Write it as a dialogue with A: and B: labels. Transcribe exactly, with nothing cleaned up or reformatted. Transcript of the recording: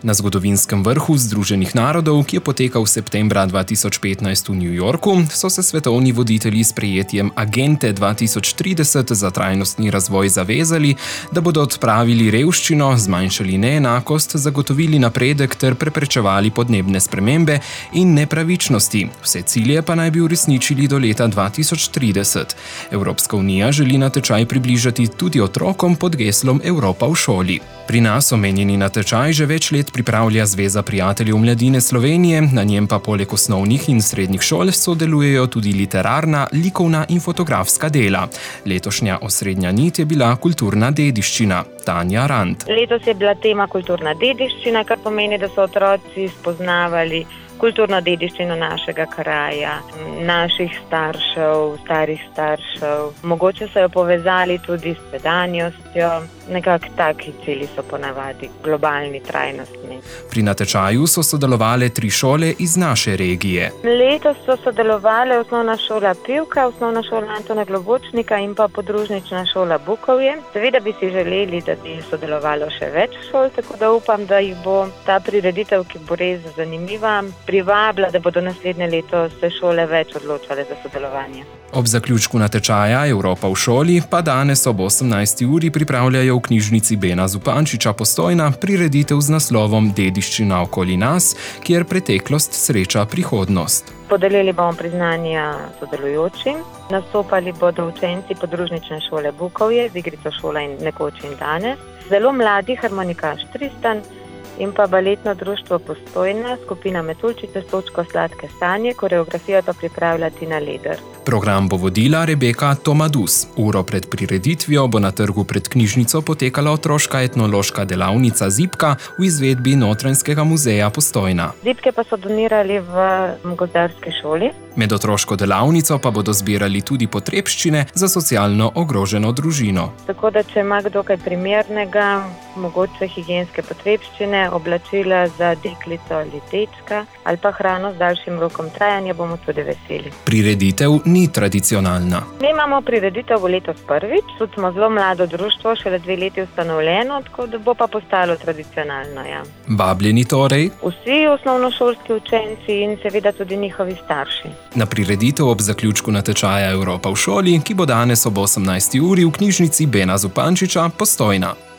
A: Na zgodovinskem vrhu Združenih narodov, ki je potekal septembra dva tisoč petnajst v New Yorku, so se svetovni voditelji s sprejetjem Agende dva tisoč trideset za trajnostni razvoj zavezali, da bodo odpravili revščino, zmanjšali neenakost, zagotovili napredek ter preprečevali podnebne spremembe in nepravičnosti. Vse cilje pa naj bi uresničili do leta dva tisoč trideset. Evropska unija želi natečaj približati tudi otrokom pod geslom Evropa v šoli. Pri nas omenjeni natečaj že več let pripravlja Zveza prijateljev mladine Slovenije, na njem pa poleg osnovnih in srednjih šol sodelujejo tudi literarna, likovna in fotografska dela. Letošnja osrednja nit je bila kulturna dediščina. Tanja Rant.
B: Letos je bila tema kulturna dediščina, kar pomeni, da so otroci spoznavali kulturno dediščino našega kraja, naših staršev, starih staršev. Mogoče so jo povezali tudi s sedanjostjo. Nekako taki cilji so ponavadi globalni, trajnostni.
A: Pri natečaju so sodelovale tri šole iz naše regije.
B: Letos so sodelovale osnovna šola Pivka, osnovna šola Antona Globočnika in pa podružnična šola Bukovje. Seveda bi si želeli, da bi sodelovalo še več šol, tako da upam, da jih bo ta prireditev, ki bo res zanimiva, privabila, da bodo naslednje leto se šole več odločale za sodelovanje.
A: Ob zaključku natečaja Evropa v šoli pa danes ob osemnajsti uri pripravljajo v knjižnici Bena Zupančiča Postojna prireditev z naslovom Dediščina okoli nas, kjer preteklost sreča prihodnost.
B: Podelili bomo priznanja sodelujočim, nastopali bodo učenci podružnične šole Bukovje z igrico Šola in nekoč in danes, zelo mladi harmonikaš Tristan in pa baletno društvo Postojna, skupina Metuljčice s točko Sladke sanje, koreografijo pa pripravlja Tina Leder.
A: Program bo vodila Rebeka Tomadus. Uro pred prireditvijo bo na trgu pred knjižnico potekala otroška etnološka delavnica Zibka v izvedbi Notranjskega muzeja Postojna.
B: Zibke pa so donirali v gozdarski šoli.
A: Med otroško delavnico pa bodo zbirali tudi potrebščine za socialno ogroženo družino.
B: Tako da, če ima kdo kaj primernega, mogoče higienske potrebščine, oblačila za deklico ali dečka ali pa hrano z daljšim rokom trajanja, bomo tudi veseli.
A: Prireditev ni tradicionalna.
B: Mi imamo prireditev v letos prvič, tudi smo zelo mlado društvo, šele dve leti ustanovljeno, tako da bo pa postalo tradicionalno, ja.
A: Vabljeni torej?
B: Vsi osnovnošolski učenci in seveda tudi njihovi starši.
A: Na prireditev ob zaključku natečaja Evropa v šoli, ki bo danes ob osemnajsti uri v knjižnici Bena Zupančiča Postojna.